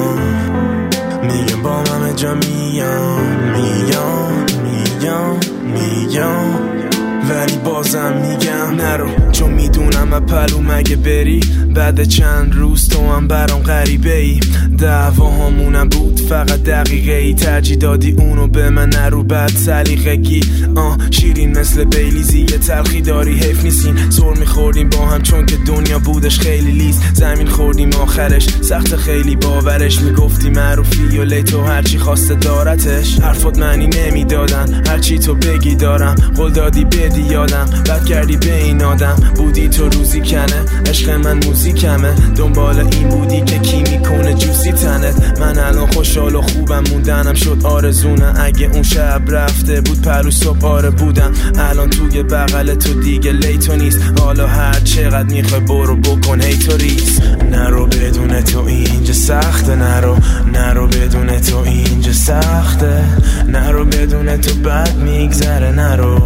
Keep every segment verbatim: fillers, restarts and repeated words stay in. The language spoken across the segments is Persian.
میگم با همه جا میام میام میام میام ولی بازم میگم نرو، چون میدونم اپلو مگه بری بعد چند روز تو هم برام غریبه ای. دعوا همونم بود فقط دقیقه ای، ترجیح دادی اونو به من نرو بعد سلیقگی. آه شیرین مثل بیلیزی یه تلخی داری حیف نیستین، سر میخوردیم با هم چون که دنیا بودش خیلی لیز. زمین خوردیم آخرش سخت خیلی باورش، میگفتی معروفی و لیتو هرچی خواسته دارتش. حرفات معنی نمیدادن هرچی تو بگی دارم، قول دادی بدی یادم بد کردی به این آدم. بودی تو روزی کنه عشق من موزیکمه، دنبال این بودی که کی میکنه جوسی تنت. من الان خوشحال و خوبم موندنم شد آرزونه، اگه اون شب رفته بود پرو صبح آره بودم. الان توی بغل تو دیگه لیتو نیست، حالا هر چقدر میخوای برو بکن هی تو ریس. نرو بدون تو اینجا سخته، نرو نرو بدون تو اینجا سخته، نرو بدون تو بد میگذره، نرو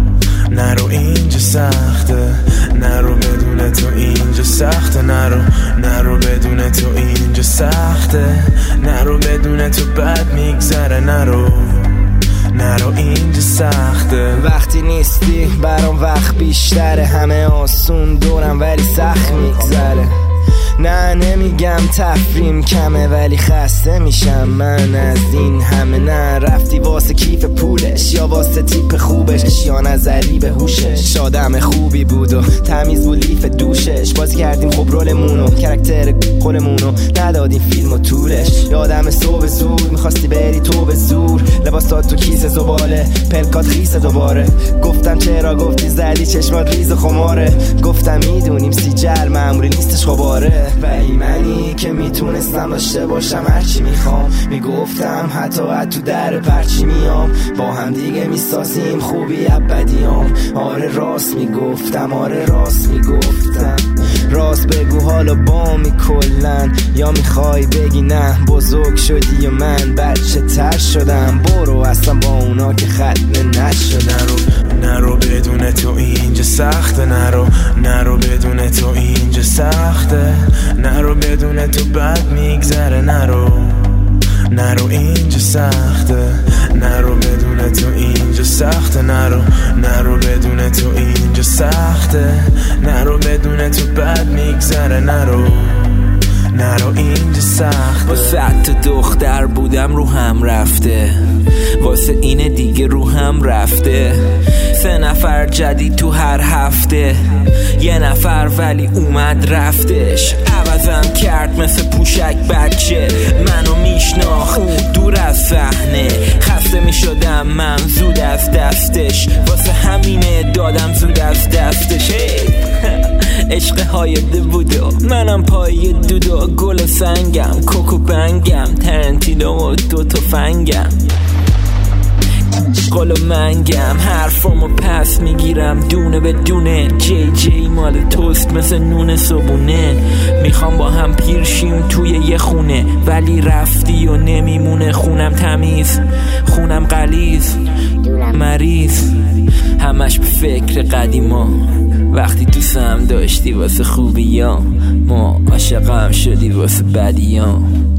نرو اینجا سخته، نرو بدون تو اینجا سخته، نرو نرو بدون تو اینجا سخته، نرو بدون تو بد میگذره، نرو نرو اینجا سخته. وقتی نیستی برام وقت بیشتره، همه آسون دورم ولی سخت میگذره. نه نمیگم تفریم کمه ولی خسته میشم من از این همه. نه رفتی واسه کیف پولش یا واسه تیپ خوبش، یا نظری به هوشش. آدم خوبی بود و تمیز بود لیف دوشش، بازی کردیم خب رولمونو کرکتر خودمونو، ندادیم فیلم و طولش. یادم صبح زود میخواستی بری تو به زور، لباس داد تو کیسه زباله پلکات خیسه دوباره. گفتم چرا گفتی زدی چشمات ریز و خماره، گفتم میدونیم سیجل معمولی نیستش خباره. ولی منی که میتونستم داشته باشم هرچی میخوام، میگفتم حتی از تو در پرچی میام، با هم دیگه میسازیم خوبی ابدیام. آره راست میگفتم، آره راست میگفتم، راست بگو حالا با می کلن، یا میخوای بگی نه بزرگ شدی و من بچه تر شدم. برو اصلا با اونا که ختنه نشد. نرو نرو بدون تو اینجا سخته، نرو نرو بدون تو اینجا سخته، نرو بدون تو بد میگذره، نرو نرو اینجا سخته، نرو بدون تو اینجا سخته، نرو نرو بدون تو اینجا سخته، نرو بدون تو بد میگذره، نرو نرو اینجا سخته. واسه تا دختر بودم رو هم رفته، واسه اینه دیگه رو هم رفته. سه نفر جدید تو هر هفته، یه نفر ولی اومد رفتش. عوضم کرد مثل پوشک بچه، منو میشناخت دور از صحنه. خسته میشدم من زود از دستش، واسه همینه دادم زود از دستش. عشق هایده بودو منم پای دودو، گل سنگم کوکو بنگم، ترنتینو و دو تفنگم. قلو منگم حرفامو پس میگیرم دونه به دونه، جی جی مال توست مثل نون صبونه. میخوام با هم پیرشیم توی یه خونه، ولی رفتی و نمیمونه خونم تمیز، خونم غلیظ مریض. همش به فکر قدیما، وقتی دوستم داشتی واسه خوبیام، ما عاشقم شدی واسه بدیام.